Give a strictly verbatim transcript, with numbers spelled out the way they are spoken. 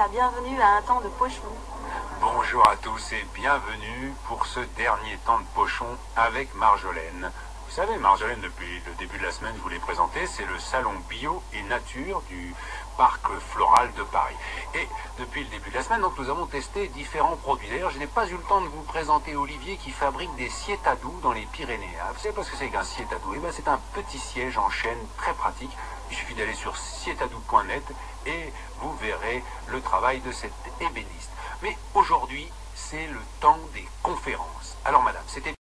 la bienvenue à un temps de pochon. Bonjour à tous et bienvenue pour ce dernier temps de pochon avec Marjolaine. Vous savez, Marjolaine, depuis le début de la semaine, je vous l'ai présenté, c'est le salon bio et nature du parc floral de Paris. Et depuis le début de la semaine, donc, nous avons testé différents produits. D'ailleurs, je n'ai pas eu le temps de vous présenter Olivier qui fabrique des sièges à dos dans les Pyrénées. Vous savez pas ce que c'est qu'un siège à dos? Eh ben, c'est un petit siège en chaîne très pratique. Il suffit d'aller sur sietadou point net et vous verrez le travail de cet ébéniste. Mais aujourd'hui, c'est le temps des conférences. Alors madame, c'était